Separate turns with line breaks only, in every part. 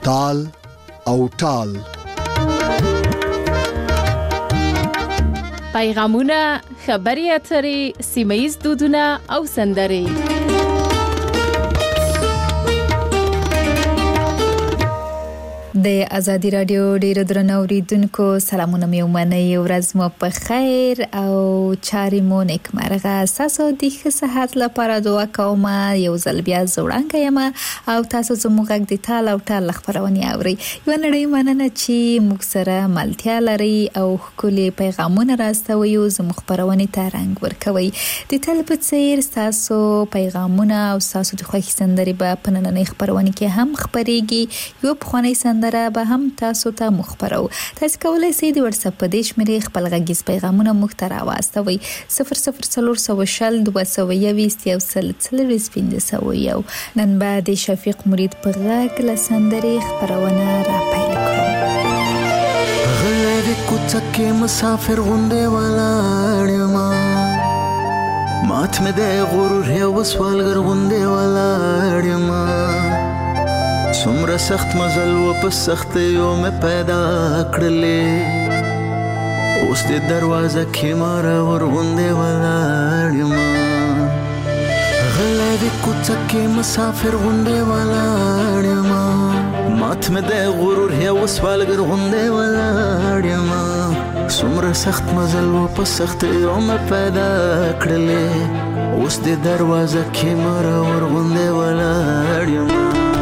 تال او ټال.
پیغامونه، خبري اترې، سیمه‌ییز دودونه او سندرې.
د ازادي رادیو ډیرو درنو اوریدونکو سلامونه مې ومنئ. ورځ مو په خیر او چارې مو نیکمرغه. تاسو د ښه صحت لپاره دعا کوم. یو ځل بیا زوړانګه یم او تاسو زموږ غږ د تال او ټال خبرونه اورئ. یو نړۍ مننه چې موږ سره ملتیا لري او ښکلي پیغامونه راستوي او زموږ خبرونه ته رنګ ورکوي. د تل په څیر تاسو پیغامونه او تاسو د خوښ سندري په نننۍ خبرونه کې هم خبريږي. یو بخونی سندره به هم تاسو ته مخبرو. تاسو کولای شئ د واتس اپ په دې شمیرې خپل غږیز پیغامونه موږ ته راوستوي. 004020 نن به د شفیق مرید په غږ له سندري خبرونه را پیل کړو.
غلې کوڅه مسافر غونډه ولاړما مات مې د غرور یو سوالګر غونډه ولاړما څومره سخت مزل و په سخت یو مې پیدا کړلې اوس د دروازه کې مارا ورغونډه ولاړما غلې د کوڅه کې مسافر غونډه ولاړما مات مې د غرور یو سوالګر غونډه ولاړما څومره سخت مزل و په سخت یو مې پیدا کړلې اوس د دروازه کې مارا ورغونډه ولاړما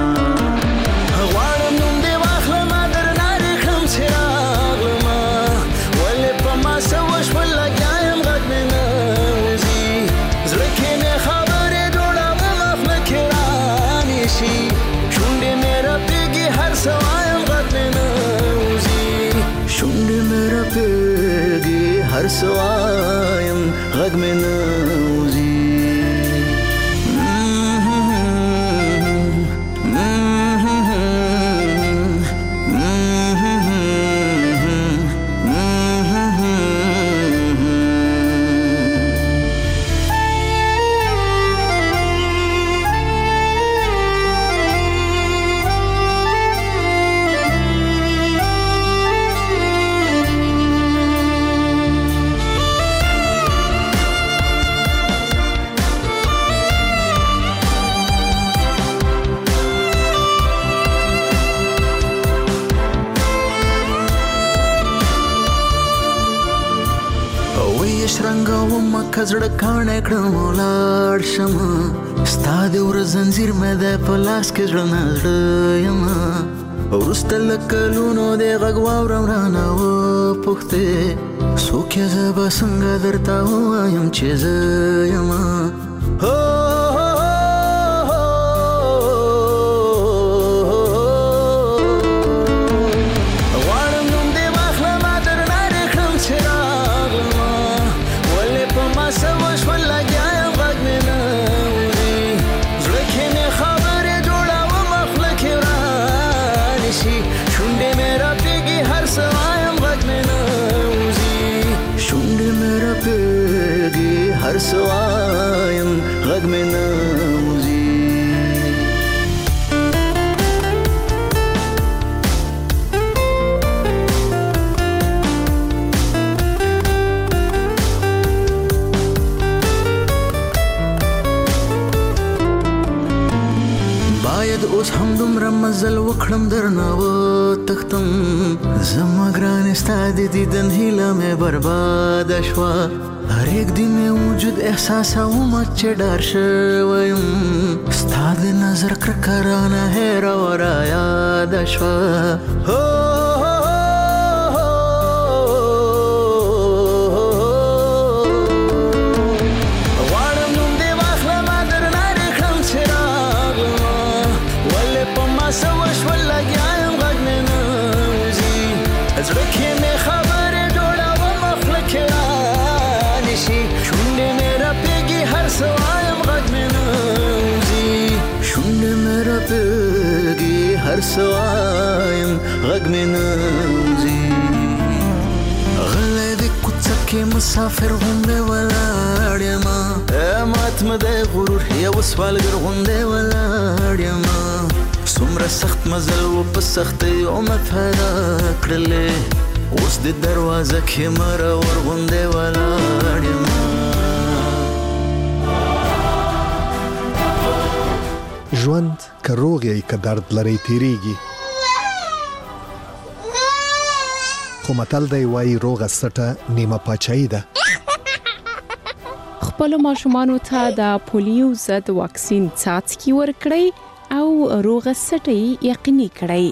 هر سوایم غږ مې نوزي کزړه کانه کړم ولار شمه ستاد ور زنجیر مې د پلاس کې ځړنه یم ورستل کلونو د غږ واورم رانه و پخته سوکه زبا څنګه درته وایم چې زما هر سوایم غږ مې نوزي باید اوس هم دومره مزل وکړم درنه وتښتم زما ګرانې ستا د دیدن هیله مې برباده شوه هر یک دی مې وجود احساسوم چې ډار شویم ستا د نظر کرکه رانه هېره و رایاده شوه غواړم نوم دې واخلمه درنه دې کړم چې راغلمه ولې په ما څه وشول لګیا یم غږ مې نه وځي زړه کې مې خبرې جوړومه خوله کې شونډې مې راپېږي هر څه وایم غږ مې نه وځي شونډې مې راپېږي هر څه وایم غږ مې نه وځي غلی د کوڅه کې مسافر غوندې ولاړ یمه مات مې د غرور یو سوالګر غوندې ولاړ یمه سمره سخت مزل و په سختۍ عمر پیدا کړلې اوس د دروازه کې مره ورغوندې ولاړ یم
ژوند که روغ یې که درد لري تیریږي خو متل دی وایي روغه سټه نیمه پاچاهي ده
خپلو ماشومانو ته د پولیو ضد واکسین څاڅکي ورکړئ او روغه سټه یقیني کړئ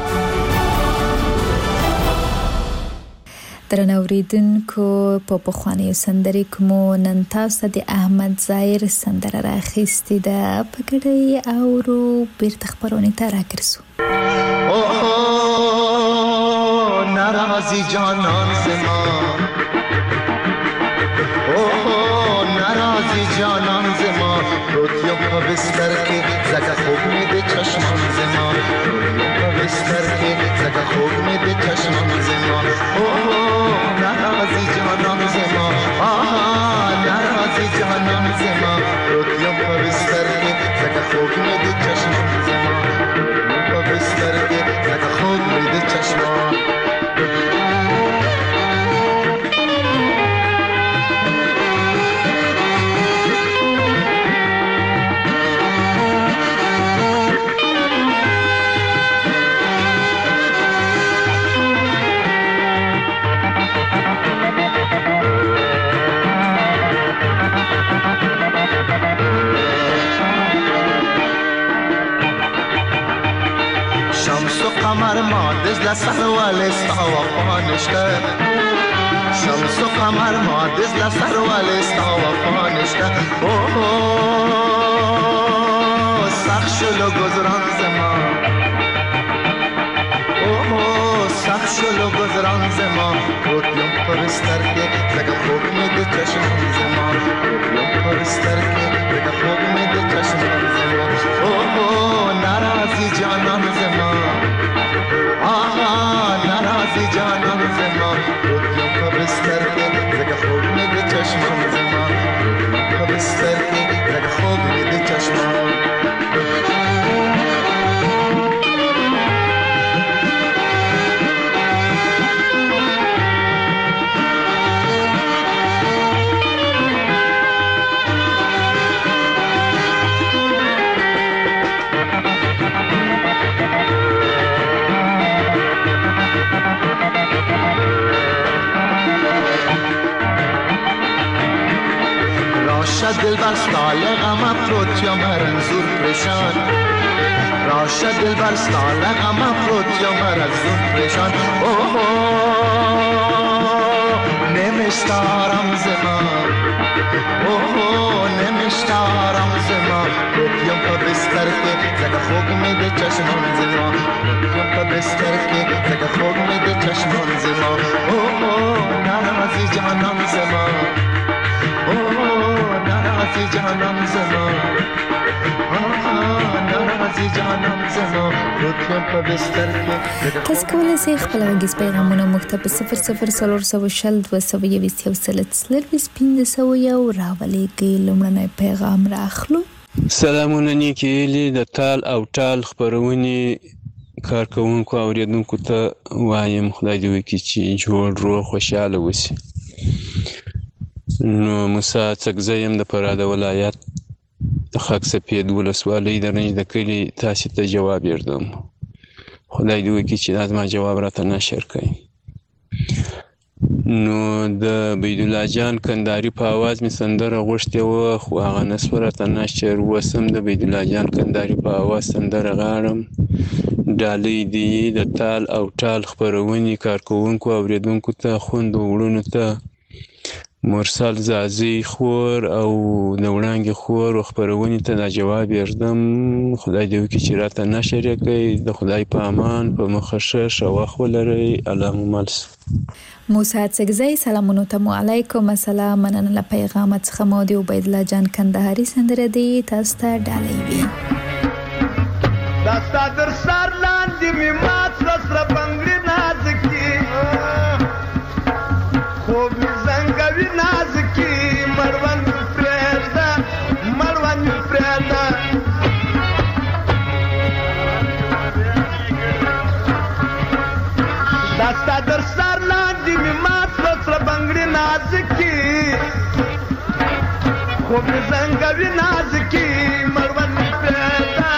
درنو اوریدونکو په پخوانیو سندرې کومو نن تاسو د احمد ظاهر سندره راخیستې ده په ګډه اورو بیرته خبرونه ته راګرځو
اوه ناراضي جانان زما اوه ناراضي جانان زما روتیو په بستر کې زګه خوب مې د چشمان زما روتیو په بستر کې زګه خوب مې د چشمان زما اوه ناراضي جانان زما آها ناراضي جانان زما روتیو په بستر کې زګه خوب مې د چشمان زما روتیو په بستر کې زګه خوب مې د چشمان قمر ما دز لسر ولی ستا وفا نشته شمس و قمر ما دز لسر ولی ستا وفا نشته اوه سخت شلو گذران زما اوه سخت شلو گذران زما روتیم پر بستر که زگه خوب می ده چشمان زما روتیم پر بستر که زگه خوب می ده چشمان زما اوه ناراضی جانان زما آها ناراضی جانان زما روتیم پر بستر که زگه خوب می ده چشمان زما روتیم پر بستر که زگه خوب می ده چشمان دل بر ستال غم افروت یا مرنزور پریشان راشه دل بر ستال غم افروت یا مرنزور پریشان اوه نمیشتارم زما اوه نمیشتارم زما روتیم پا بستر که زگه خوب میده چشمان زما روتیم پا بستر که زگه خوب میده چشمان زما اوه ناراضی جانان زما اوه ناراضی جانان زما ناراضی جانان زما روتیم په بستر کې
تاسو کولای شئ خپل غږیز پیغامونه موږ ته په 0040201500 راولېږئ. لومړنی پیغام راخلو.
سلامونه نیکې د تال او ټال خپرونې کارکوونکو او اوریدونکو ته وایم خدای دې وکړي چې جوړ روغ خوشاله اوسئ. نو موسی څکزی یم د فراه ولایت د خاک سفید ولسوالۍ د رنج د کلي تاسې ته جواب یردم. خدای دې وکړي چې دا زما جواب راته نشر کړي. نو د بيدالله جان کندهاري په اواز مې سندره غوښتې وه خو هغه نسوه راته نشر. اوس هم د بيدالله جان کندهاري په اواز سندره غاړم. ډالۍ دې د تال او ټال خپرونې کارکوونکو او اوریدونکو ته خویندو وروڼو ته مرسل زازي خور او د وړانګې خور خپرونې ته دا جواب یردم. خدای دې وکړي چې راته نشر یې کړئ. د خدای په امان په مخه ښه وخت ولرئ. الله مو مل شه.
موسی څکزی سلامونه ته مو علیکم السلام. مننه له پیغامت څخه مو د عبیدالله جان کندهاري سندره دی تاسو ته ډالۍ وي.
دا ستادر سر لاندې می مات سره بنگړي نازکی خوب می زنګوي نازکی مروان پرېدا خوب زنګوي نازکي مړوند پیدا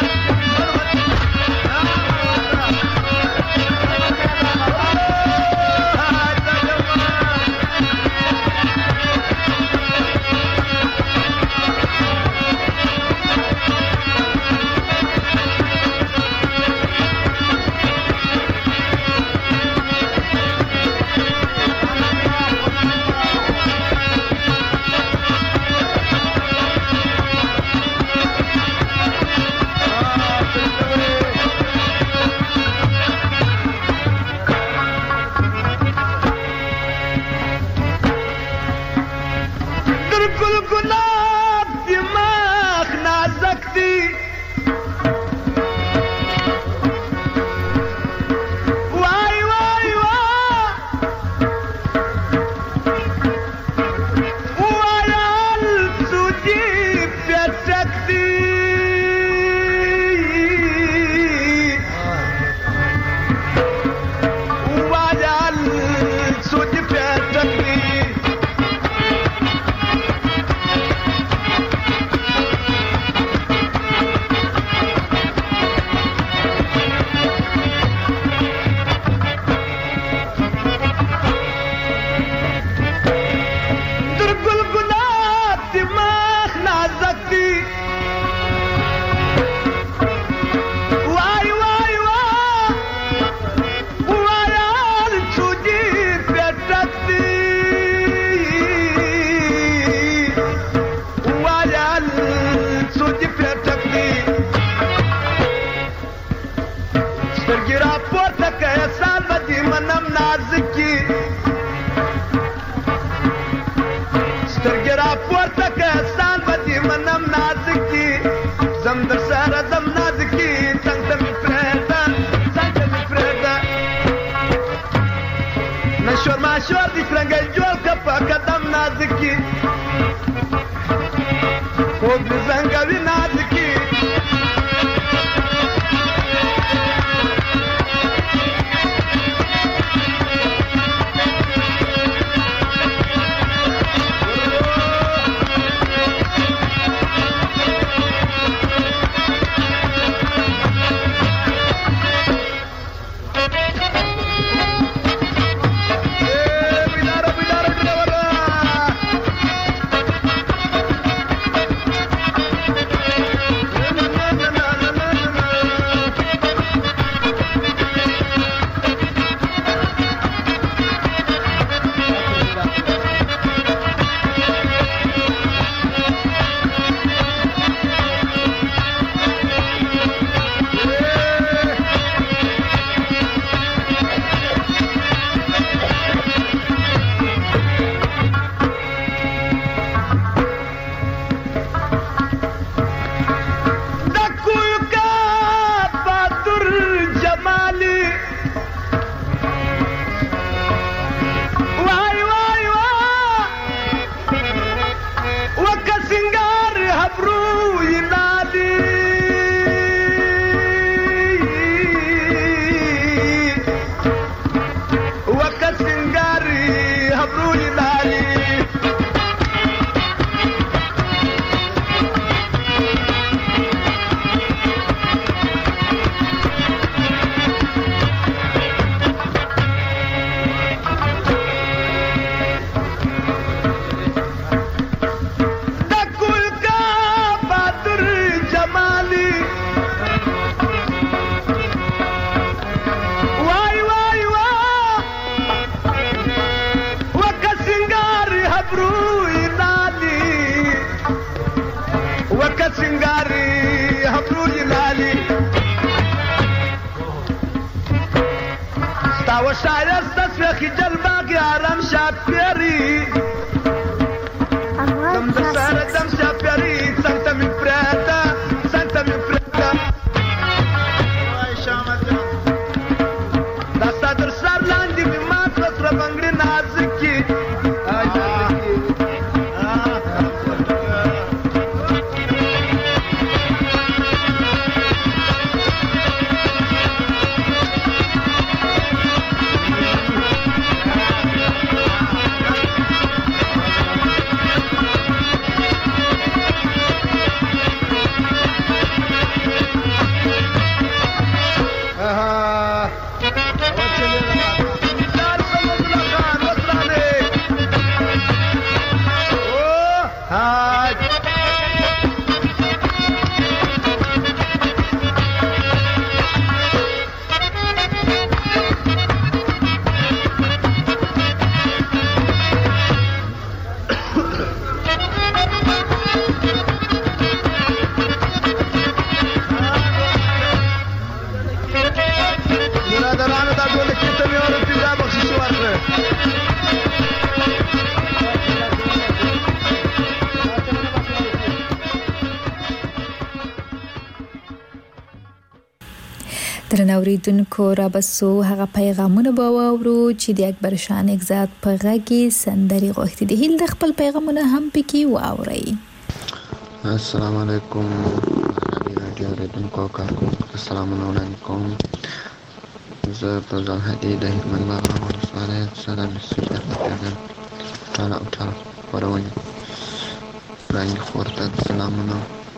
درنوریدونکو را بسو هغه پیغامونه به واورو چې د اکبر شاه نگزاد په غږی سندري غوښتي دي. هیل د خپل پیغامونه هم پکې واوري.
السلام علیکم رادیو ریدونکو کارکونکو سلامونه علیکم. زه په ځان هدي د هلمند بابا ولسوالۍ سره مسجد درته ټاله او ټاله خپرونې وړاندې خور ته سلامونه.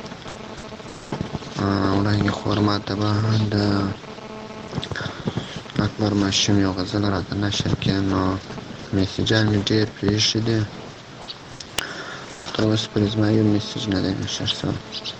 وړاندې خور ما ته به د اکبر ماشوم یو غزل راته نشر کړي، نو میسیجان مې ډېر پرېښي دي، تر اوسه پورې زما یو میسیج نه دی نشر شوی.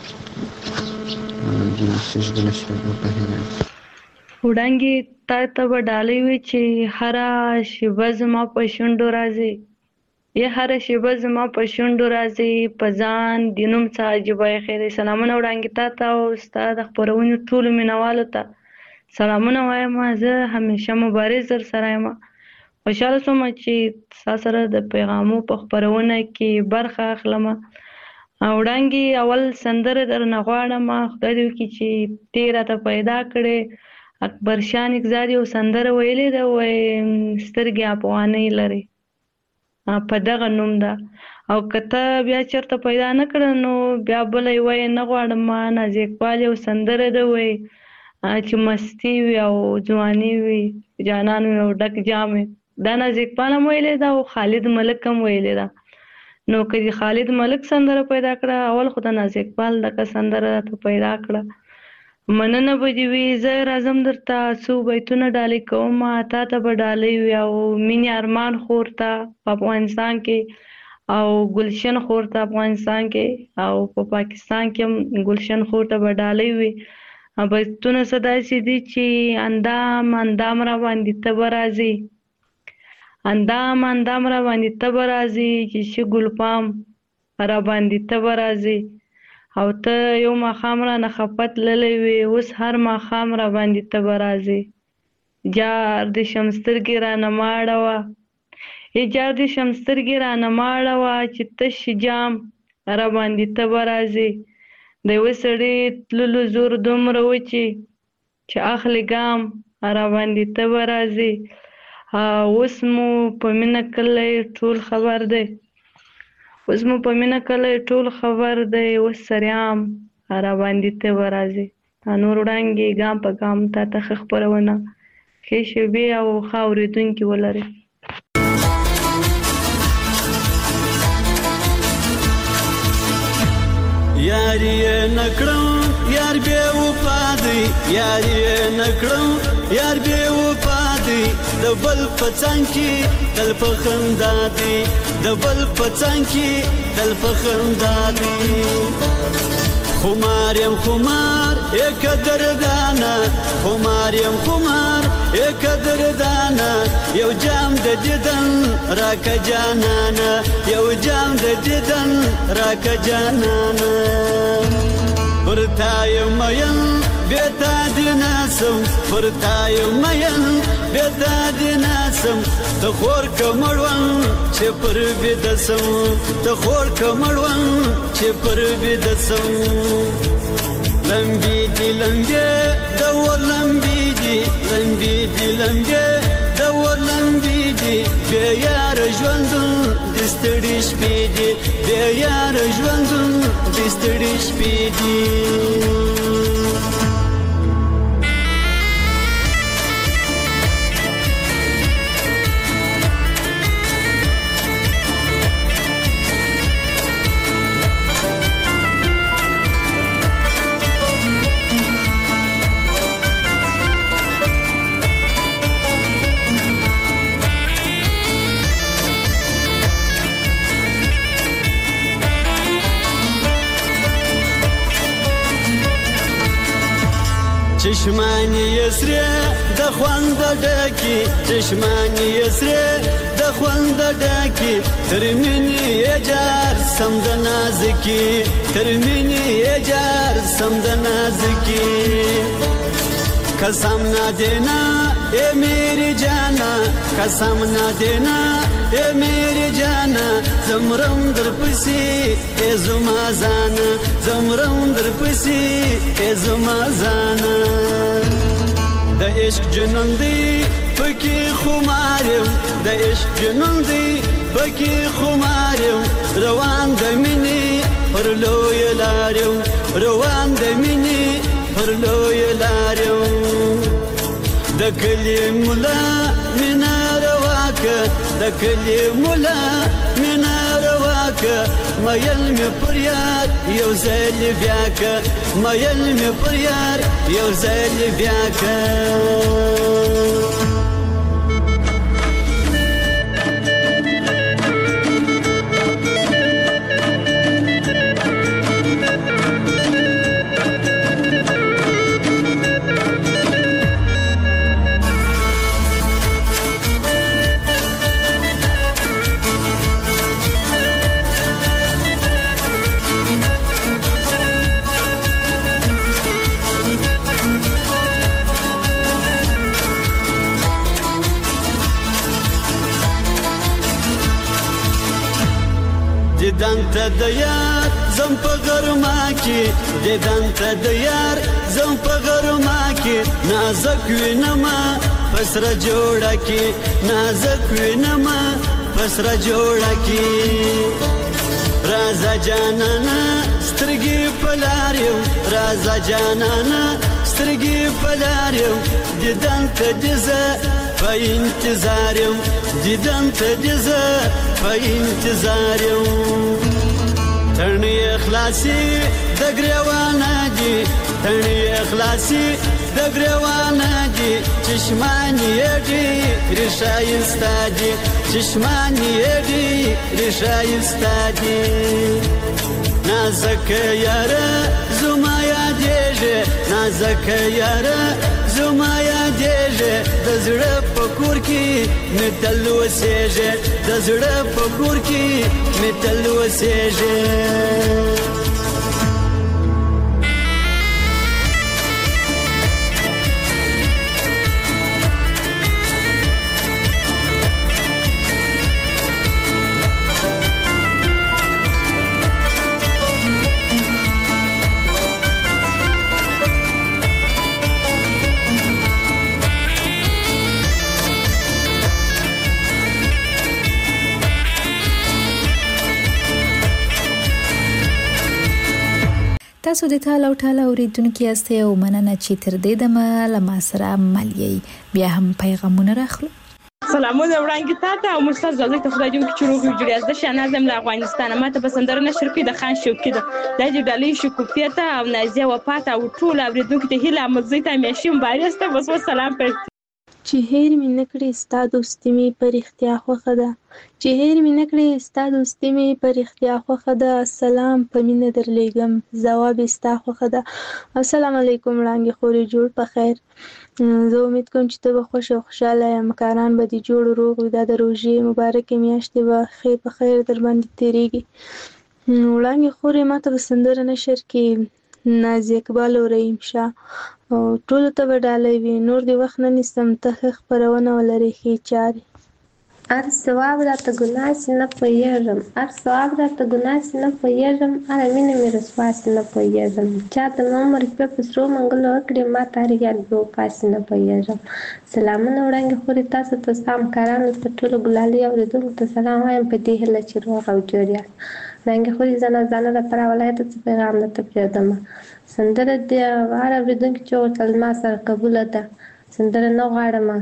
د میسیج د نشرېدو په هیله یم.
وړانګې تا ته به ډالۍ وي چې هره شېبه زما په شونډو راځي، یا هره شېبه زما په شونډو راځي، په ځان د نوم څه عجیبه خیرې. سلامونه وړانګې تا ته او ستا د خپرونې ټولو مینوالو ته سلامونه وایم. زه همیشه مبارز در سره یم. خوشحاله شوم چې ستا سره د پیغامو په خپرونه کې برخه اخلم. وړانګې اول سندره درنه غواړم، خدای دې وکړي چې دې راته پیدا کړې. اکبر شاه نگزاد یو سندره ویلې ده، وایي سترګې افغانۍ لري، په دغه نوم ده. او که ته بیا چېرته پیدا نه کړه نو بیا بله یې وایي نه غواړم. نازک اقبال یو سندره ده، وایي چې مستی وي او ځواني وي، جانان وي او ډک جام وي. دا نازک اقبال هم ویلې ده او خالد ملک هم ویلې ده. نو که د خالد ملک سندره پیدا کړه، اول خو د نازک اقبال دغه سندره ته پیدا کړه. مننه به دې وي. زه راځم درته څو بیتونه ډالۍ کوم، تا ته به ډالۍ وي او مینې ارمان خور ته په افغانستان کې، او ګلشن خور ته افغانستان کې، او په پاکستان کې هم ګلشن خور ته به ډالۍ وي. بیتونه څه داسې دي چې اندام اندام را باندې ته به راځې، اندام اندام را باندې ته به راځې، چې شه ګلپام را باندې ته به راځې. او ته یو ماښام رانه خفه تللی وې، اوس هر ماښام را باندې ته به راځې. جار د شم سترګې رانه مه اړوه، جار د شم سترګې رانه مه اړوه، چې تش جام را باندې ته به راځې. د یوه سړي تللو زور دومره و چې اخلي ګام را باندې ته به راځې. اوس مو په مینه کلی ټول خبر دی، اوس مو په مینه کلی ټول خبر دی، اوس سریام را باندې ته به راځې. نور وړانګې ګام په ګام تا ته ښه خپرونه، ښې شېبې او ښه اورېدونکي ولرئ.
یاری نکړم یار بے وفا دی، یاری نکړم یار بے وفا دی، د بل پڅنګ کې تل په خندا دی، د بل پڅنګ کې تل په خندا دی. خمار یم خمار یک دردانا، خمار یم خمار یک دردانا، یو جام د دیدن راکه جانانا، یو جام د دیدن راکه جانانا. پرتای مین بیتا دی ناسم، پرتای مین بیتا دی ناسم، تخور کمړون چې پر بدسم، تخور کمړون چې پر بدسم. لمبی دی لمبی دور لمبی دی، لمبی دی لمبی دور لمبی دی، بیا یار ژوندون د ستړي شپې دی، بیا یار ژوندون د ستړي شپې دی. چشمانی یسری د خوند ډکی، چشمانی یسری د خوند ډکی، ترمنی یجار سم د نازکی، ترمنی یجار سم د نازکی. قسم نہ دینا اے میری جانا، قسم نہ دینا اے میری جانا، زمرم در پسی اے زما زانا، زمرم در پسی اے زما زانا. عشق جنون دی پکې خمارم د عشق جنون دی پکې خمارم روان د مینې پر لوی لارم روان د مینې پر لوی لارم د کلی مولا مینا رواکه د کلی مولا مینا رواکه مایل می پر یار یو ځل بیا که مایل می پر یار یو ځل بیا که دیدن ته د یار زم په غرما کې دیدن ته د یار زم په غرما کې نازک وینما پسره جوړه کې نازک وینما پسره جوړه کې رازا جانانا سترګې پلاریو رازا جانانا سترګې پلاریو دیدن ته دزه په انتظار یم دیدن ته دزه په انتظار یم تڼۍ اخلاصي د ګریوانه دي تڼۍ اخلاصي د ګریوانه دي چشمانی یډي ریشایستا دي چشمانی یډي ریشایستا دي نازک یاره زما یادېږي نازک یاره زما یادېږي د زړه په کور کې مې تل اوسېږي د زړه په کور کې مې تل اوسېږي
تاسو د ټاله او ټاله اوریدونکو یاستئ او مننه چې تر دې دمه له ما سره ملي بیا هم پیغامونه راخلو.
سلامونه وړاندې تاسو او مستر زړه ته خدای دې چې روغ جوړ یاست. شنازم له افغانستان ماته پسندره نشر کې د خان شوقي ده د ډالۍ شکوفیته او نازیه وفات او ټول اوریدونکو ته هیله مزیته میشم بارسته بس سلام پر
چې هیر مې نکړې ستا دوستي مې پر اختیا خوښه ده چې هیر مې نکړې ستا دوستي مې پر اختیا خوښه ده سلام په مینه درلېږم ځواب ستا خوښه ده. السلام علیکم وړانګې خورې جوړ په خیر. زه امید کوم چې ته به خوښ او خوشاله یې مکاران به دې جوړ روغ وي دا د روژې مبارکې میاشتې به ښې په خیر در باندې تېرېږي. وړانګې خورې ماته به سندره نشر کې نازي اقبال او رحیم شاه او ټولو ته به ډالۍ وي. نور دې وخت نه نیسم ته ښه خپرونه ولرې ښې چارې.
هر ثواب راته ګناه سي نه پوهېږم هر ثواب راته ګناه سي نه پوهېږم هره مینه مې رسوا سي نه پوهېږم چا ته مې عمر شپې په سرو منګلو وکړې ما ته هر یار بې وفا سي نه پوهېږم. سلامونه وړاندې خورې تاسو ته ستا همکارانو ته ټولو ګلالي اورېدونکو ته سلام وایم په دې هیله چې روغ او جوړ یاست. وړاندې خورې زه نازانه دپاره ولایته څه پیغام درته پرېږدمه. سندره د هر اورېدونکي چې ورته زما سره قبوله ده سندره نه غواړمه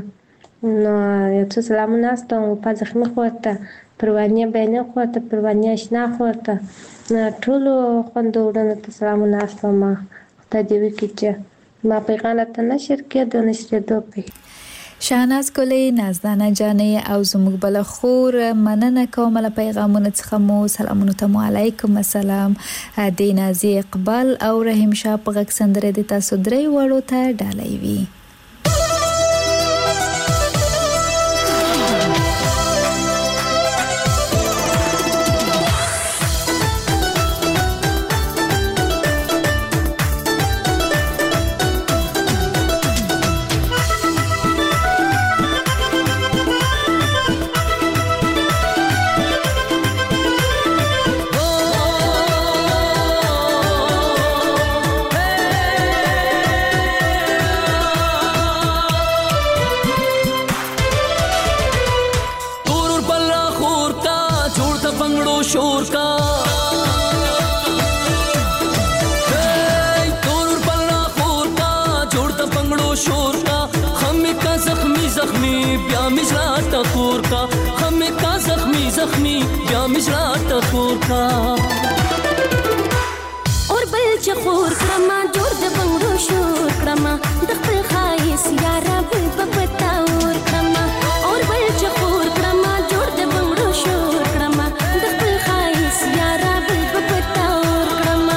نو یو څه سلامونه استوم وفا زخمي خور ته پروانې بیانې خور ته پروانې اشنا خور ته ټولو خویندو وروڼو ته سلامونه استوم. خدای دې وکړي چې ما پیغام راته نشر کړي د نشرېدو په
شاهناز ګلې نازدانه جانې او زموږ بل خور مننه کوم له پیغامونو څخه مو سلامونه ته علیکم السلام د نازي اقبال او رحیم شاه په غږ سندره د تاسو درې وړو ته ډالۍ وي.
بیا مجرا ټکور کا خم کا زخمی زخمی بیا مجرا ټکور کا
اور بل چخور کرما جوړ د بنگړو شور کرما د خپل خایس یارا بل پپتا اور کرما اور بل چخور کرما جوړ د بنگړو شور کرما د خپل خایس یارا بل پپتا اور کرما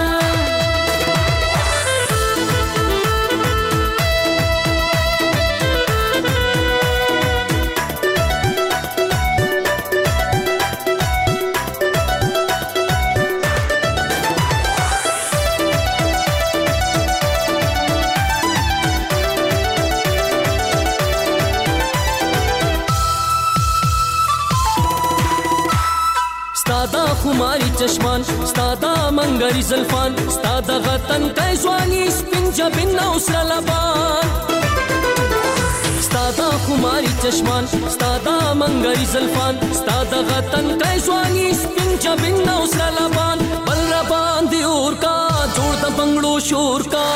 خماری چشمان ستادا منګری زلفان ستادا غتن کای ځواني سپین جبین او سره لبان ستادا خماری چشمان ستادا منګری زلفان ستادا غتن کای ځواني سپین جبین او سره لبان بل را باندې اور کا جوړ د بنگړو شور کا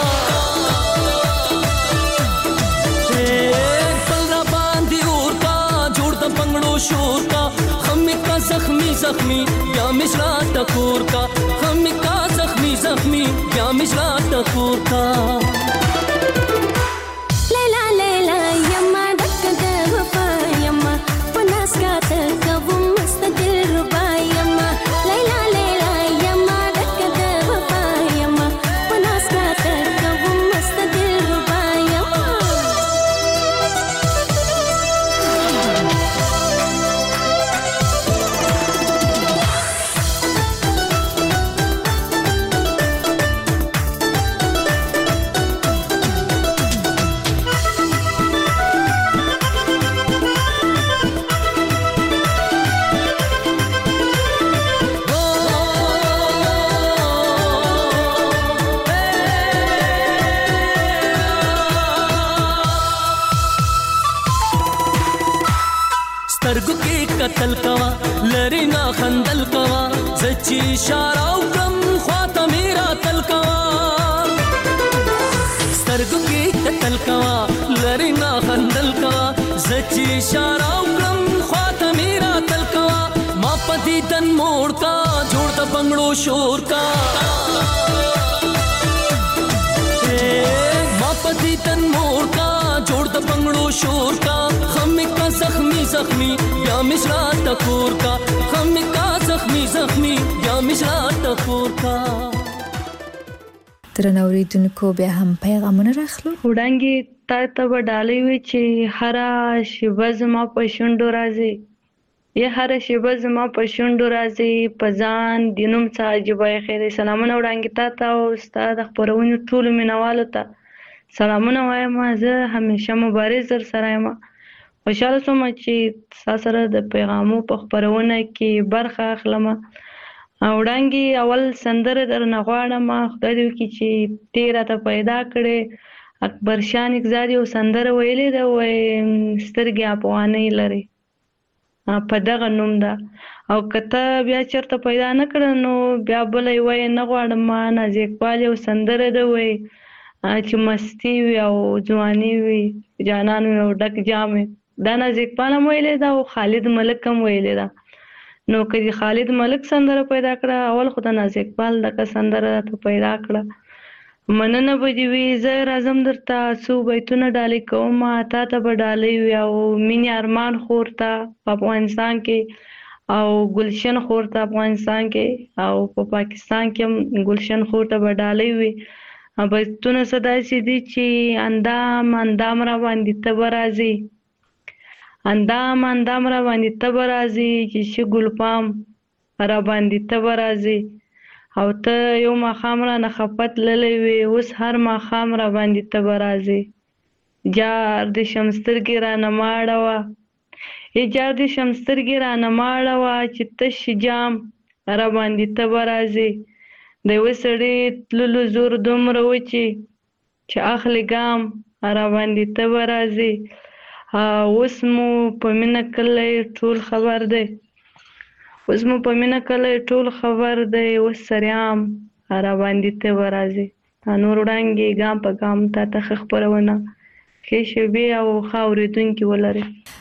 بل را باندې اور کا جوړ د بنگړو شور کا زخمی زخمی بیا مجرا ټکور کا خم کا زخمی زخمی بیا مجرا ټکور کا
لیلا لیلا یما ډک د وفا یما پناس کا ته کوم مستقل ربا یما لیلا لیلا یما ډک د وفا یما پناس کا ته کوم مستقل ربا یما
سترګو کې قتل کوا لری نا خندل کوا زچی اشاره وکم خواته میرا تل کوا سترګو کې قتل کوا لری نا خندل کوا زچی اشاره وکم خواته میرا تل کوا ما پدی تن موړ کا جوړ د بنگړو شور کا ما پدی تن موړ کا جوړ د بنگړو شور کا خم کا زخمی زخمی بیا مجرا ټکور کا خم کا زخمی زخمی بیا مجرا ټکور کا
درنو اوریدونکو بیا هم پیغامونه راخلو
وړانګي تا ته وډالې وي چې هر شیبه زما په شونډو راځي یا هر شیبه زما په شونډو راځي پزان دینوم څه عجیبه خیر سلامونه وړانګي تا ته او استاد خبرونه ټول مینوالو ته سلامونه وایم زه همیشه مبارز سره یم خوشاله سوم چې سره د پیغامو په خبرونه کې برخه اخلم وړانګي اول سندره درنه غواړم خدای دې وکړي چې تیرا ته پیدا کړي اکبر شان اگزاری او سندره ویلې ده وای سترګې افغانۍ لري په دغه نوم ده او کته بیا چرته پیدا نه کړ نو بیا بلې وای نه غواړم نازکوالی او سندره ده وای چې مستی وي او ځواني وي جانان وي او ډک جام دا نازکواله ویلې ده او خالد ملک هم ویلې ده نو کله خالد ملک سندره پیدا کړه اول خدای نازکوال دغه سندره ته پیدا کړه مننه به دی وی زه راځم درته څو بیتونه ډالې کوم تا ته به ډالې وي او مینې ارمان خورته په افغانستان کې او ګلشن خورته افغانستان کې او په پاکستان کې هم ګلشن خورته به ډالې وي بیتونه صداسي دي چې اندام را باندې ته به راځي اندام را باندې ته به راځي چې شي ګلپام را باندې ته به راځي او ته یو ماښام رانه خفه تللی وې اوس هر ماښام را باندې ته به راځې جار د شمسترګې رانه مه اړوه جار د شمسترګې رانه مه اړوه چې تش جام را باندې ته به راځې د یوه سړي تللو زور دومره و چې اخلي ګام را باندې ته به راځې اوس مو په مینه کلی ټول خبر دی اوس مو په مینه کلی ټول خبر دی اوس سریام را باندې ته به راځې نور وړانګې ګام په ګام تا ته ښه خپرونه ښې شېبې او ښه اورېدونکي ولرې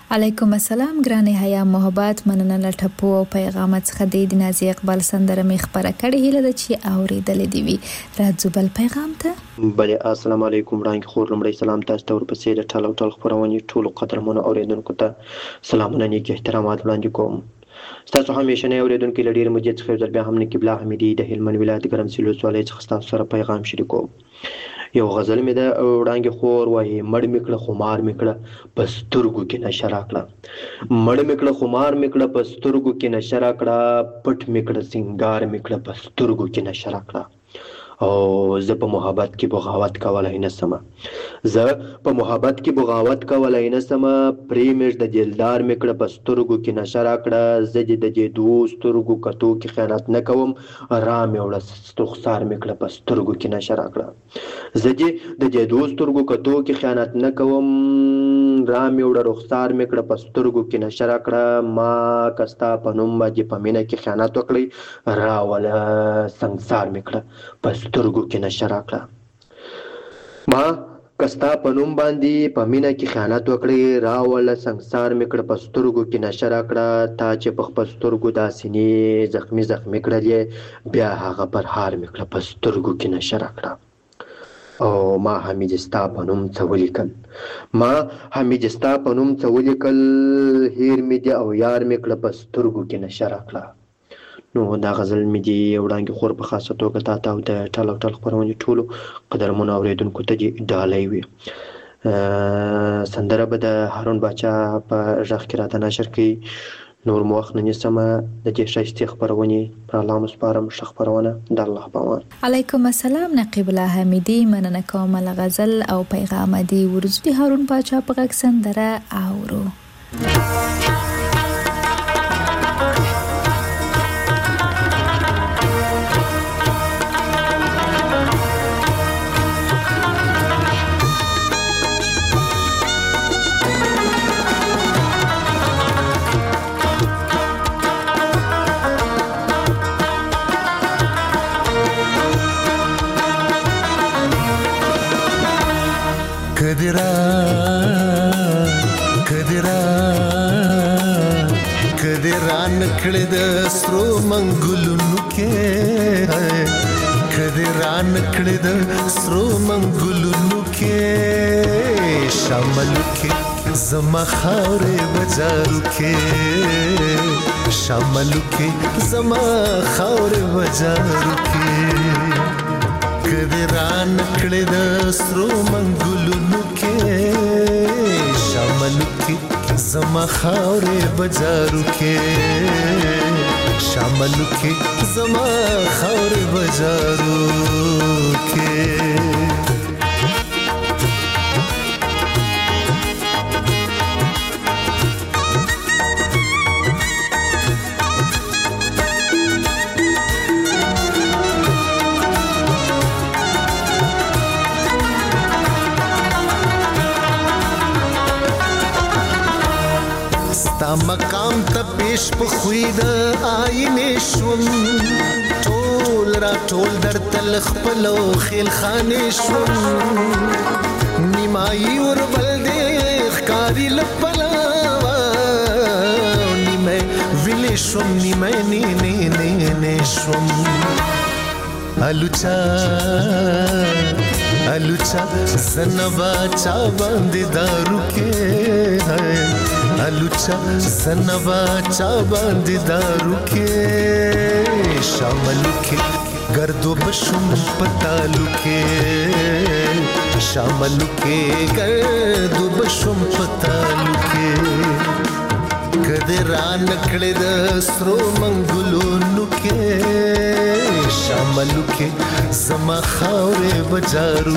علیکم السلام ګرانه حیا محبت مننه لټپو او پیغام څخه د نازي اقبال سندره می خبره کړې هله د چې اوریدلې دی وی راځو بل پیغام ته.
بله السلام علیکم وړاندې خور لمړی سلام تاسو ته ورپسې د ټالو ټال خبرونه ټول قدرمنو اوریدونکو ته سلامونه نیک احترامات وړاندې کوم. تاسو همیشه نه اوریدونکو لډیر مجید څخه ځل بیا هم نه قبله حمیدی د هلمند ولایت ګرمسیر ولسوالۍ څخه تاسو سره پیغام شریکوم. یو غزل مې د وړاندې خور وایي مړ میکړه خمار میکړه پسترګو کې نشه راکړه مړ میکړه خمار میکړه پسترګو کې نشه راکړه پټ میکړه سنگار میکړه پسترګو کې نشه راکړه او زه په محبت کې بغاوت کولای نه سم زه په محبت کې بغاوت کولای نه سم پریمش د دلدار میکړه پسترګو کې نشه راکړه زه د دې دوه سترګو کتو کې خیانت نه کوم را مې وړه ستخسار میکړه پسترګو کې نشه راکړه زه د دې دوه سترګو کتو کې خیانت نه کوم را مې وړه رخسار میکړه پسترګو کې نشه راکړه ما کستا په نوم باندې په مینه کې خیانت وکړی را ولا سنگسار میکړه سترګو کې نشه راکړه ما کستا په نوم باندې په مینه کې خیانت وکړی راوله سنگسار مې کړه په سترګو کې نشه راکړه تا چې په خپل سترګو داسې زخمي زخمي کړلې بیا هغه پر هار مې کړه په سترګو کې نشه راکړه او ما حمید ستا په نوم څه ولیکل ما حمید ستا په نوم څه ولیکل هیر مې دی او یار مې کړه په سترګو کې نشه راکړه. نو دا غزل مې دی وړاندې خور په خاصه توګه تاته او د ټال او ټال خپرونې ټولو قدرمنو اوریدونکو ته دې ډالۍ وي. سندره به د هارون باچا په غږ کې راته نشر کړي نور مو وخت نه نیسم د دې ښایستې خپرونې پر الله مسپارم ښه خپرونه د الله په امان.
علیکم السلام نقیب الله حمیدی مننه کوم له غزل او پیغام دی ورزدي هارون باچا په غږ سندره اورو.
کړه د سترو منګلونو کې کده ران کړه د سترو منګلونو کې شامل کې زما خاورې بازارو کې شامل کې زما خاورې بازارو کې کده ران کړه د سترو منګلونو کې شامل کې زما خاورې بازارو کې شامل کې زما خاورې بازارو کې مقام ته پیش په خوې د آینې شوم ټول را ټول در تل خپل خیل خانې شوم نیمایي ور بل دې ښکاری لپلاوا نیمه ویلې شوم نیمه نه شوم الوچا سنبا چا باندې دارو کې الوچا سنبا چا باندې دارو کې شامل کې گردو بشم پتالو کې شامل کې گردو بشم پتالو کې کده ران کړه د سترو منګلونو کې شامل کې زما خاورې بازارو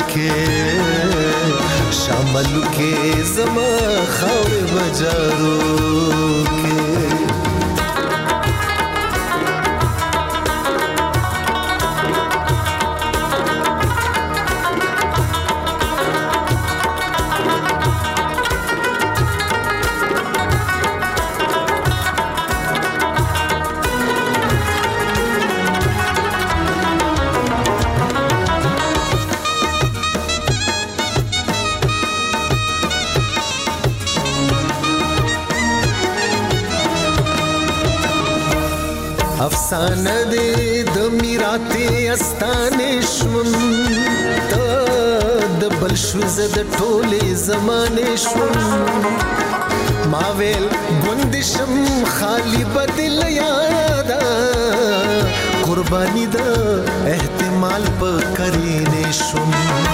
کې شامل کې زما خاورې بازارو کې افسانه دې د میراته استانه شوم د بل شو زه د ټولې زمانه شوم ما ویل ګوندشم خالی بدل یادا قربانی د احتمال په کرینه شوم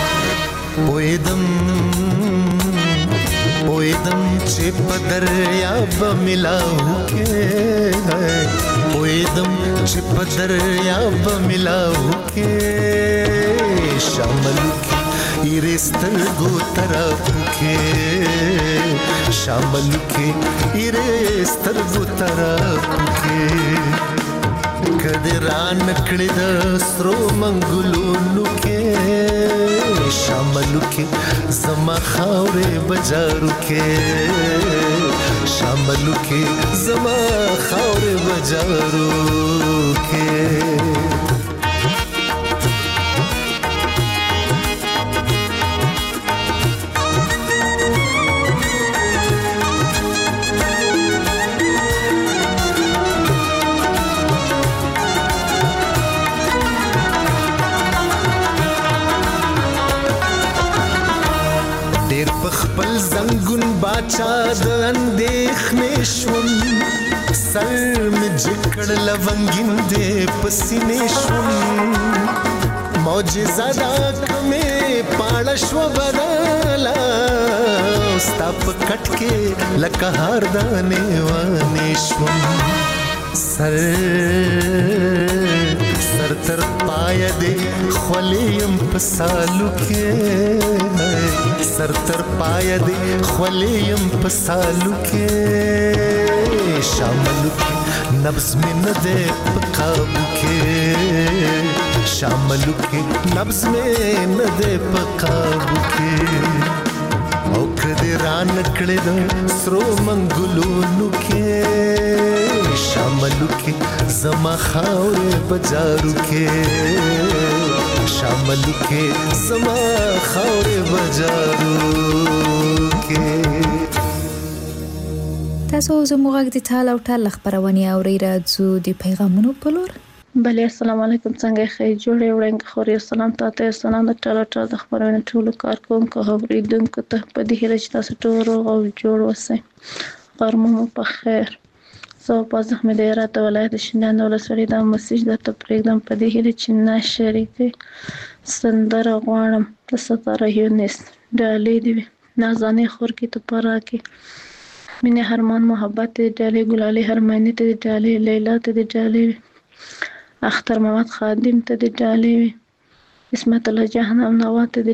پویدم چې په دریاب ملاو کې پویدم چې په دریاب ملاو کې شامل کې ایرستر گو طرف کې شامل کې ایرستر گو طرف کې کدران کړي د سرو منګلونو کې شامل کې زما خاورې بجارو کې شامل کې زما خاورې بجارو کې خپل زنګون باچا د اندېښنې شوم سر مې جکړ لونګین دې پسینې شوم معجزه دا کمې پاړه شو بدلا ستا په کټ کې لکه هار دانې وانې شوم سر تر پای دې خولیم په سالو کې سر تر پای دې خولیم په سالو کې شامل کې نبض مې نه دې په قابو کې شامل کې نبض مې نه دې په قابو کې او کدی ران کړې د سرو منګلونو کې شامل کې زما خاورې بجارو کې شامل کې زما خاورې بجارو کې
تاسو زموږ غږ د ټال او ټال خبرونه اوري راځو د پیغامونو په لور
بله السلام علیکم څنګه ښه جوړې وړاندې خوري سلام تاسو سلام د ټال ټال د خبرونه ټول کارکونکو اوریدونکو ته په دې هیله چې تاسو ټول روغ او جوړ اوسئ غرمه په خیر زه په زحمت د ولایت شینان ولسوالۍ د مسیج د تپریدم په دې هیله چې ناشریکي سندره غواړم د ستاره یونس ډالې دی نازانې خور کې ته پرا کې مینه هرمان محبت ډالې ګلالي هرمانی ته ډالې لیلا ته ډالې اختر محمد خادم ته ډالې اسمت الله جهنم نوات ته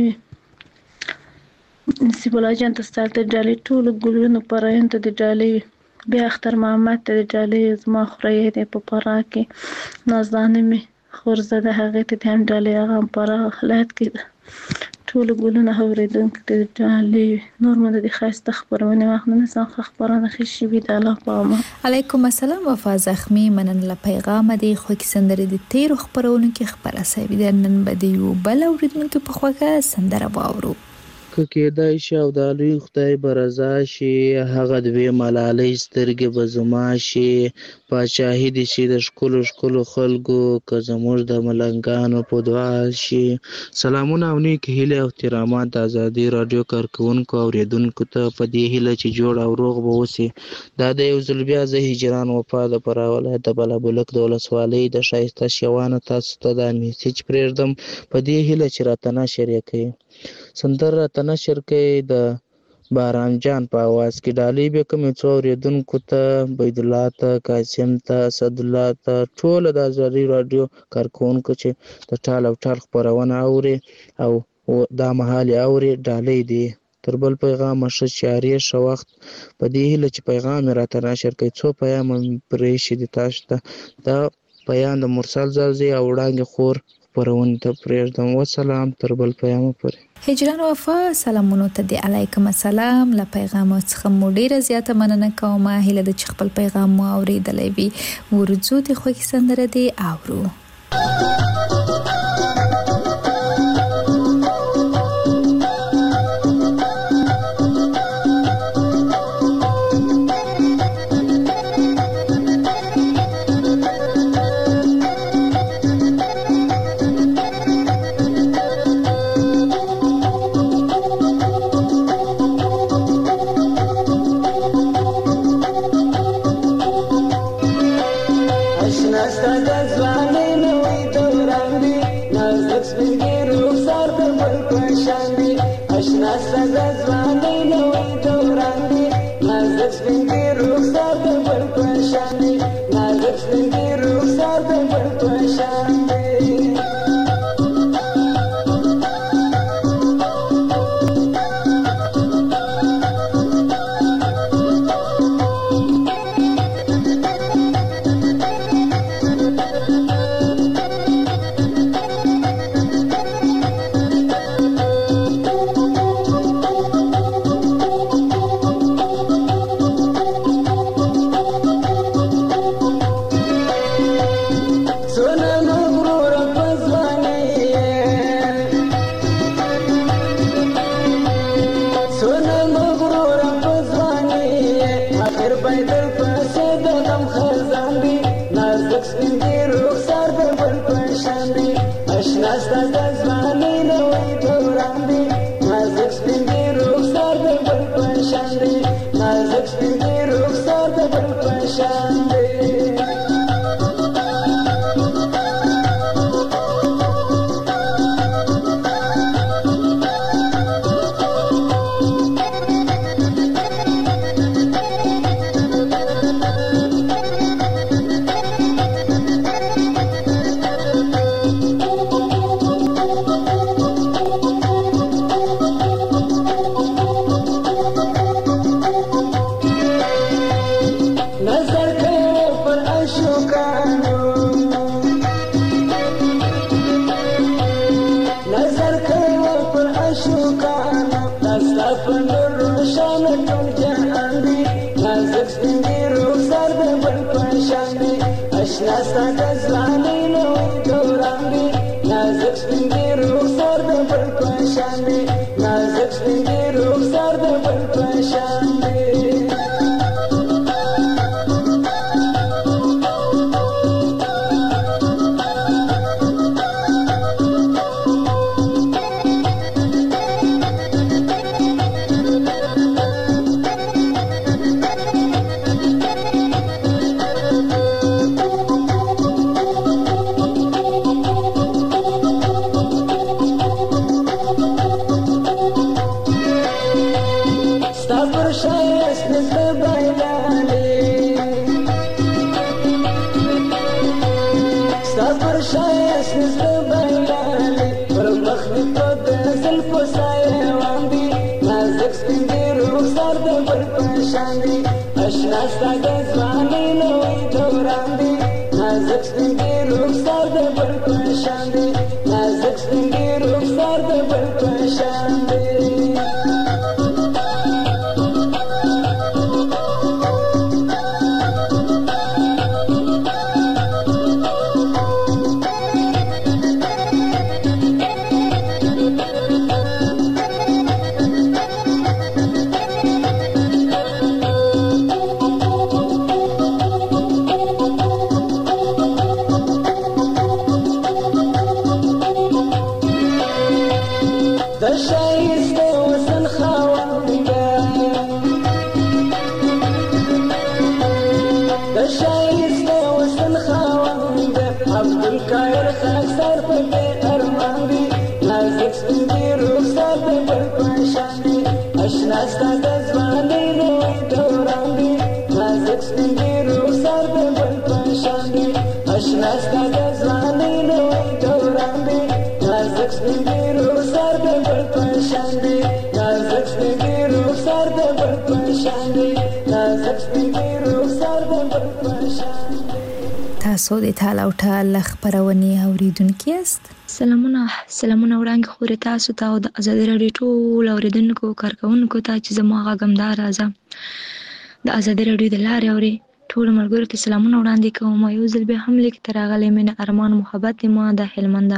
ډالې نصیب الله جان ته ستاسو ډالې ټول ګلونو پراین ته ډالې بیا اختر محمد ته ډالې زما خورې ته په پرا کې نازانه می خورزده هغه ته هم ډالې هغه پرا خلات کې ټول ګلونه اوریدونکو ته ډالې نور مده د خاصه خبرونه واخلنه څنګه خبرونه خشي بي د الله په امان
علیکم السلام وفا زخمی منن له پیغام دی خو کې سندره د تیر خبرونه کې خبره سوي د نن بده یو بل اوریدونکو په خوګه سندره باورو
که کېدای شي او د لوی خدای برزا شي هغه د وی ملالۍ سترګې به زما شي پاچاهي دي شي د شکلو خلکو که زموږ د ملنګانو په دعا شي سلامونه او نیک هیله او احترامات د ازادي رادیو کارکونکو اوریدونکو ته په دې هیله چې جوړ او روغ به اوسي دا د یو ځل بیا زه هجران وفا د پر ولایت د بلابلک د ولسوالۍ د شایسته شوانه تاسو ته د میسج پرېږدم په دې هیله چې راته نشر کړئ سندره تنشر کې د باران جان په आवाज کې ډالې به کوم څو اوریدونکو ته بيد الله ته قاسم ته اسد الله ته ټول د ازادي رادیو کارکونکو چې د ټال او ټال خبرونه اوري او دا محل اوري ډالې دي تر بل پیغام شاري شو وخت په دې هله چې پیغام راته نشر کوي څو پیغام پرې شي د تاسو ته دا پیغام د مرسل زازي او وړاندې خور پرون ته پرېږدم وسلام تر بل پیغام پورې
هجران وفا سلامونو ته دی علیکم السلام له پیغام څخه مو ډیره زیاته مننه کوم هله د خپل پیغام مو اوریدلې وي ورځو د خوښ سندره دی اورو
اشناسته د ځوانۍ نوی دوران دی نازک سپین دی رخسار د بل په شان دی نازک سپین دی رخسار د بل په شان دی
تاسو د تعالی او تعالی خبرونه اوریدونکو یاست.
سلامونه وړاندې خوري تاسو ته او د آزادۍ راډیو ټول اوریدونکو کارکونکو ته چې زما غږمدار راځه د آزادۍ راډیو د لارې اوري ټول ملګرو ته سلامونه وړاندې کوم. یو ځل به هم لیک تر غلې مینه ارمان محبت ما د هلمند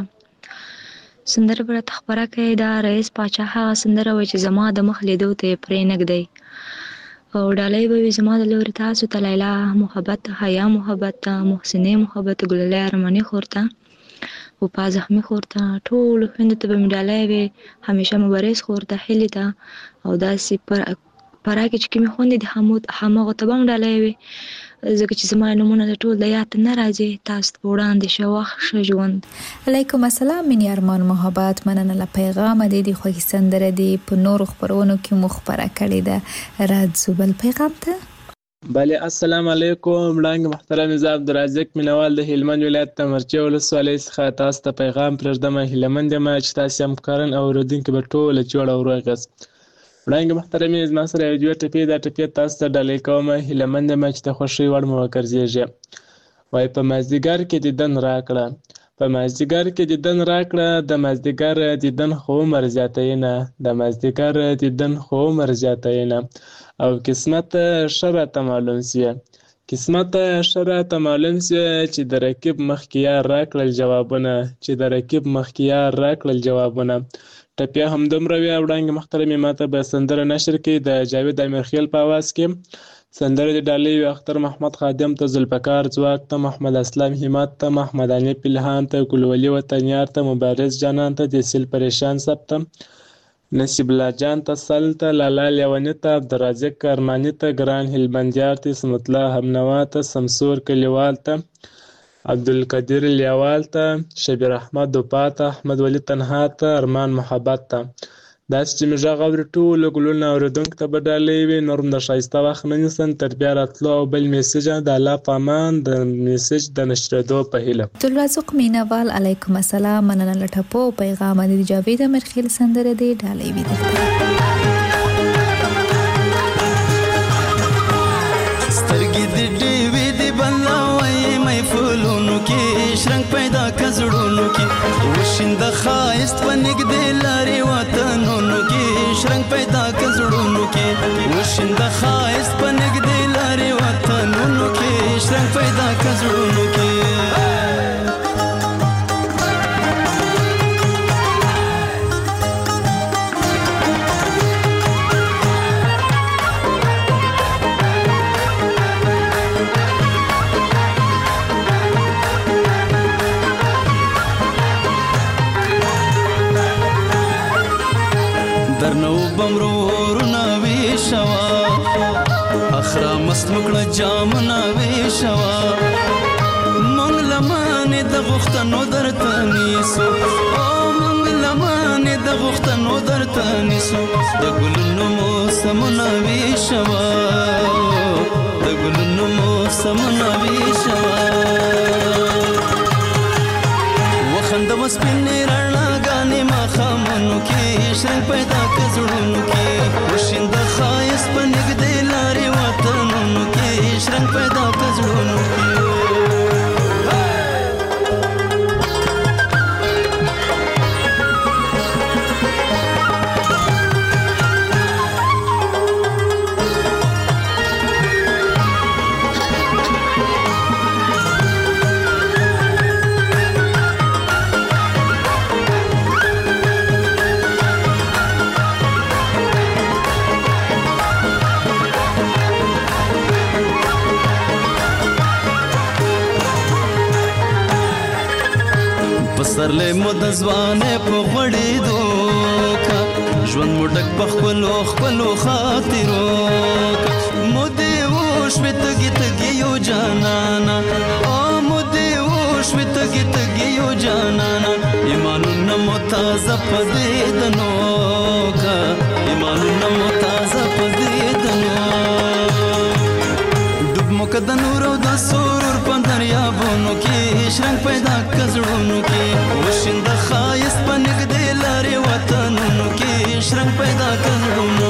سندره پر خبره کوي دا رئیس پاچا هغه سندره وای چې زما د مخ لیدو ته پرې نګدی او ډالۍ به زما د لوري تاسو ته لیلا محبت حیا محبت محسنه محبت ګلله ارمانی خورته او په زخمی خورته ټول خوند ته به ډالۍ وي همیشه مبارز خورته هلیته او داسې پر فراه کې چې کومې خوندې د هماغو ته به هم ډالۍ وي ځکه چې زما نومونه د ټول د یاد نه راځي تاسو ته وړاندې شه وخت ښه ژوند.
علیکم السلام مینې ارمان محبت مننه له پیغامه د دې خوښي سندره دی په نورو خپرونو کې مو خپره کړې ده راځو بل پیغام ته.
بله السلام علیکم وړاندې محترم زه عبدالرزاق مینوال د هلمند ولایت د مرچې ولسوالۍ څخه تاسو ته پیغام پرېږدم. هیلهمند یم چې تاسو همکاران او اورېدونکي به ټوله جوړ او روغ یاست. وړاندې محترمې زما سره یو دوه ټپې دا ټپې تاسو ته ډالۍ کوم. هیلهمند یم چې د خوښۍ وړ مو وګرځېږي. وایي په مازدیګر کې دیدن راکړه په مازدیګر کې دیدن راکړه د مازدیګر دیدن خو عمر زیاتوي نه د مازدیګر دیدن خو عمر زیاتوي نه او قسمت ښه راته معلوم سوی قسمت ښه راته معلوم سوی چې د رقیب مخکې یار راکړل جوابونه چې د رقیب مخکې یار راکړل جوابونه. ټپیا همدومره وي. وړاندې محترمې ماته به سندره نشر کړي د جاوید امیرخیل په اواز کې. سندره د ډالۍ وي اختر محمد خادم ته، ذوالفقار ځواک ته، محمد اسلام همت ته، محمد حنیف الهام ته، ګلولي وطنیار ته، مبارز جانان ته، دیسیل پریشان صاحب ته، نصیب الله جان ته، سل ته، لالا لیونی ته، عبدالرزاق ارماني ته، ګران هلمندیار ته، اسمت الله همنوا ته، سمسور کلیوال ته، عبدالقدیر لیوال ته، شبیر احمد دوپا ته، احمد ولی تنها ته، ارمان محبت ته. داسې چې مې غږ اوري ټولو ګلونه اورېدونکو ته به ډالۍ وي. نور هم د ښایسته وخت نه نیسم تر بیا راتلو او بل میسج د الله په امان د میسج د نشرېدو په هیله.
عبدالرزاق مینوال علیکم السلام مننه له ټپو پیغام د جاوید امیرخیل سندره دی ډالۍ وي درته.
سترګې د ډیوې د بلاوي مې فولونو کې شرنګ پیدا کزړونو کې وشیند خایست په نګدې لارې وطنونو کې شرنګ پیدا کزړونو کې وشیند خایست په نګدې لارې وطنونو کې شرنګ پیدا کزړونو کې. درنو بمرورنا ویشوا اخرا مست مکړه جامنا ویشوا مونږ لمانه د غختنو درته نیسو او مونږ لمانه د غختنو درته نیسو د ګلونو موسمنا ویشوا د ګلونو موسمنا ویشوا وخند وسپینې رڼاګانې ماښامونو کې شرنګ پیدا کزړونو کې وشیند خایست په نګدې لارې وطنونو کې شرنګ پیدا کزړونو کې. پسرلی مو د ځوانۍ په غوړېدو کا ژوند مو ډک په خپلو خاطرو کا مودې وشوې تږي تږي یو جانانا او مودې وشوې تږي تږي یو جانانا ایمانونه مو تازه په دیدنو کا ایمانونه مو تازه په دیدنو ډوب مو که د نور او د سرور په دریابونو کې شرنګ پیدا کزړونو کې وشیند خایست په نګدې لارې وطنونو کې شرنګ پیدا کزړونو.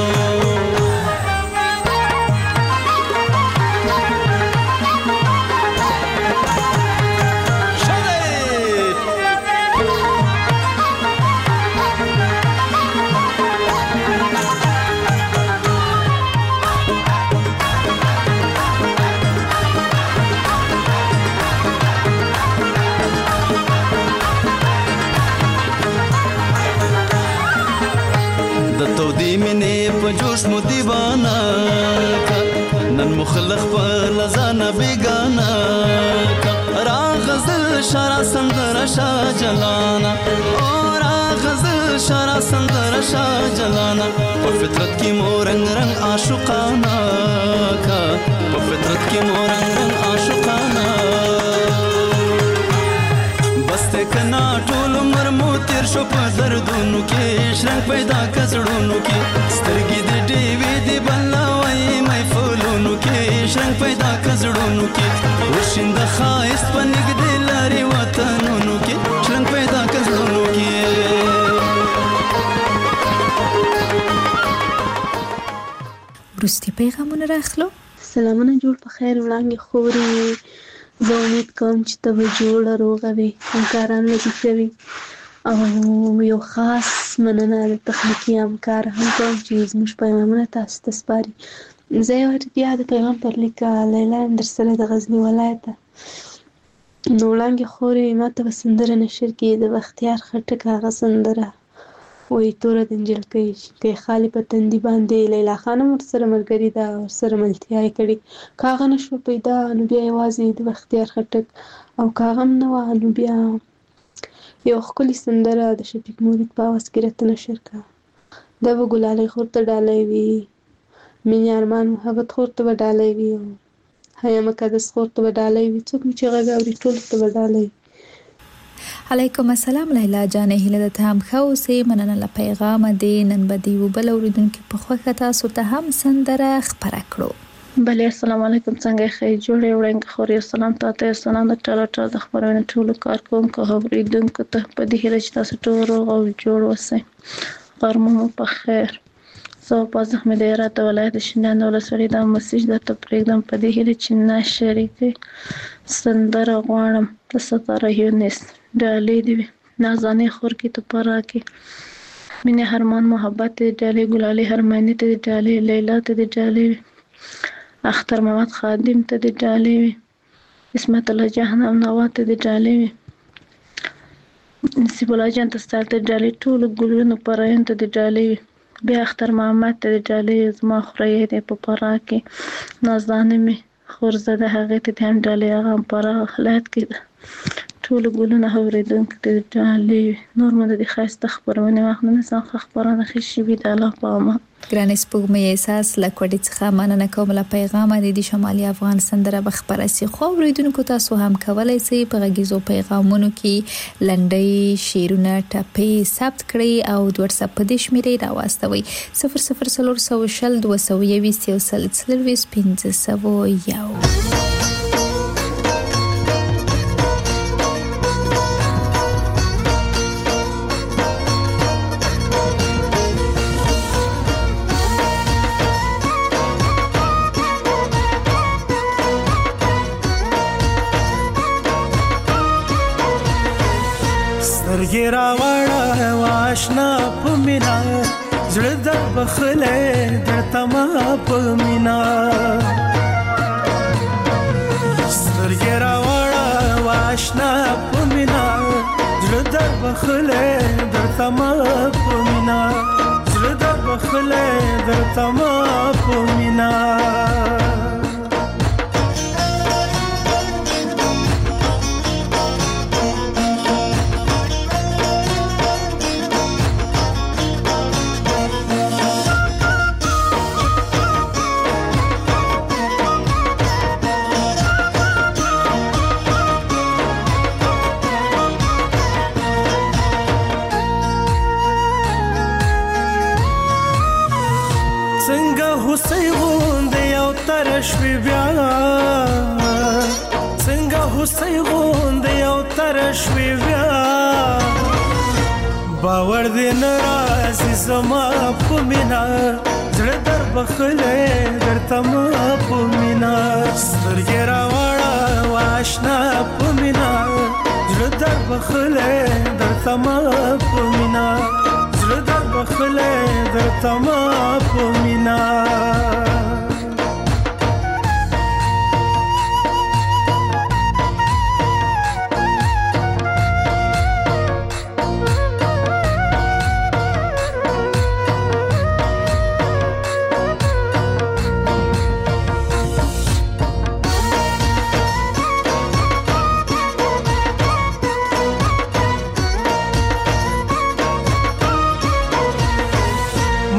په جوش مو دیوانا کا نن مخلق په لزانا بیگانا کا را غزل شارا سندر شا جلانا او را غزل شارا سندر شا جلانا په فطرت کې مو رنگ رنگ عاشقانا کا په فطرت کې مو رنگ رنگ عاشقانا بسته کنا ټول عمر مو تیر شو په دردونو کې شرنګ پیدا کزړونو کې سترګې د ډیوې دی بلوي مې فولونو کې شرنګ پیدا کزړونو کې وشند خایست په نګدې لاري وطنونو کې شرنګ پیدا کزړونو کې
وروستي پیغامونه راخلو.
سلامونه جوړ په خیر وړاندې خوري. زه امید کوم چې ته به جوړه روغه وي، همکاران وظیفه وي او یو خاص مننه د تخنیکي همکار هم کوم چې زموږ پیغامونه تاسو ته سپاري. زه یو بیا د پیغام پر لیکه لیلا در سره د غزني ولایته. نو وړاندې خوري ما ته به سندره نشر کړي د بختیار خټک هغه سندره وایي توره د نجلکۍ که یې خالي په تندي باندې. لیلا خان هم ورسره ملګري ده، ورسره ملتیا یې کړې. که هغه نه شوه پیدا نو بیا یوازې د بختیار خټک، او که هغه هم نه وه نو بیا یو ښکلې سندره د شفیق مرید په اواز کې راته نشر کړه. دا به ګلالۍ خور ته ډالۍ وي، مینې ارمان محبت خور ته به ډالۍ وي، او حیا مقدس خور ته به ډالۍ وي. څوک مې چې غږ اوري ټولو ته به ډالۍ وي.
علیکم السلام لیلا جانې، هیله ده ته هم ښه اوسې. مننه له پیغامه دې. نن به د یو بل اورېدونکي په خوښه تاسو ته هم سندره خپره کړو.
بله السلام علیکم، څنګه یې ښه جوړې وړاندې خورې. سلام تاته، سلام د ټاله د خپرونې ټولو کارکوونکو او اورېدونکو ته په دې هیله چې تاسو ټول روغ او جوړ اوسئ. غرمه مو په خیر. زه په زخمي د هرات ولایت شینډنډ ولسوالۍ دا مسیج درته پرېږدم په دې هیله چې نشر یې کړئ. سندره غواړم د ستاره یونس ډالۍ دې وي نازانې خور کې ته پره کې مینې هرمان محبت دې ډالۍ ګلالۍ هرماني ته دې ډالۍ لیلا ته دې ډالۍ وي اختر محمد خادم ته دې ډالۍ وي اسمت الله جهنم نوا ته دې ډالۍ وي نصیب الله جان ته ستا ته ډالۍ ټولو ګلونو پرایون ته دې ډالۍ وي بیا اختر محمد ته دې ډالۍ زما خورۍ دې په پره کې نازانې مې خورزده هغې ته دې هم ډالۍ هغه هم پره ولایت کې ده ټولو ګلونه اورېدونکو ته دې ډالۍ وي نور مو د دې ښایسته خپرونې وخت نه نیسم ښه خپرونه ښې شوي د الله په امان.
ګرانې سپوږمۍ احساس له کوډې څخه مننه کوم له پیغامه د شمالي افغان سندره به خپره سي خو اورېدونکو تاسو هم کولی سئ په غږیزو پیغامونو کې لنډۍ شعرونه ټپې ثبت کړئ او د واتساپ په دې شمیرې راواستوئ 00420
سترګې راوړه واشنا په مینا زړه در بخلې درته ما په مینا سترګې راوړه واشنا په مینا زړه در بخلې درته ما په مینا زړه در بخلې درته ما په مینا حسین غوندې یو ترشوي بیا څنګه حسین غوندې یو ترشوي بیا باور دې ناراضي زما په مینا زړه در بخلې درته ما په مینا سترګې راوړه واشنا په مینا زړه در بخلې درته ما په مینا زړه در بخلې درته ما په مینا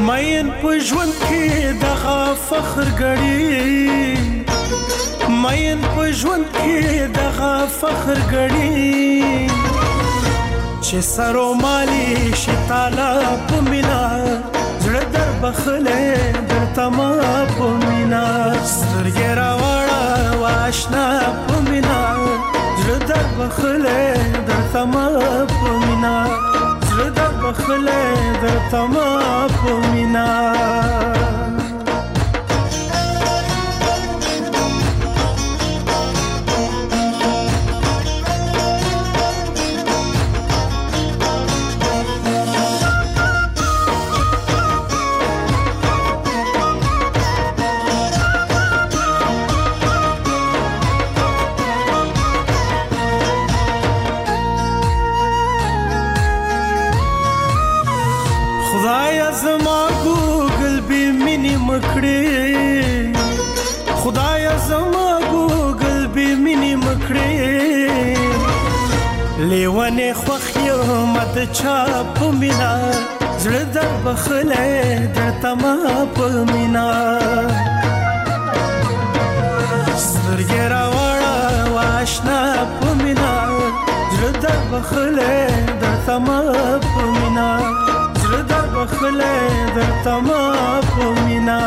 مین په ژوند کې دغه فخر ګړي مین په ژوند کې دغه فخر ګړي چې سرو مالي شي تعالی په مینا زړه در بخله درته ما په مینا سترګې راوړه واشنا په مینا زړه در بخله درته ما په مینا زړه در بخله درته ما په مینا خدایا زما ګوګل به مینې مکړې لیوانې خوښ یم د چا په مینا زړه در بخلی درته ما په مینا سترګې راوړه واشنا په مینا زړه در بخلی درته ما په مینا زړه در بخلی درته ما په مینا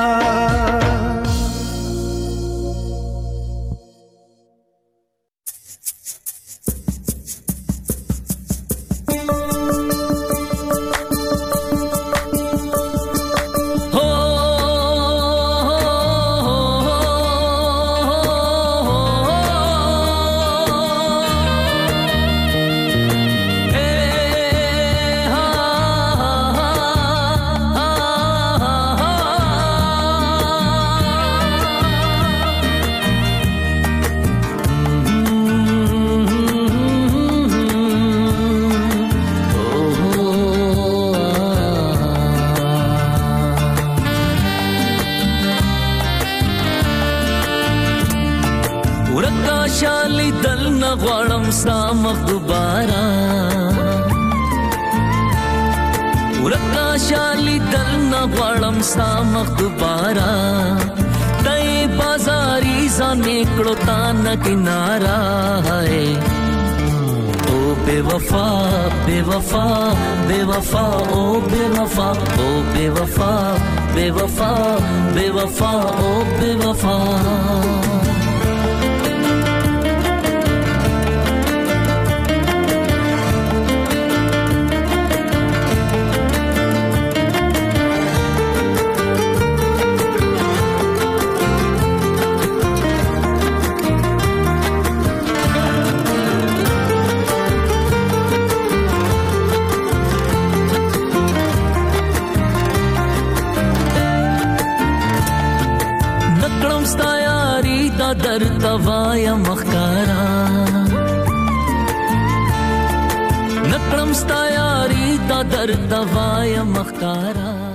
किनारा है ओ बेवफा बेवफा बेवफा ओ बेवफा ओ बेवफा बेवफा बेवफा ओ बेवफा در توایا مخکارا نکړم ستا یاري تا در توایا مخکارا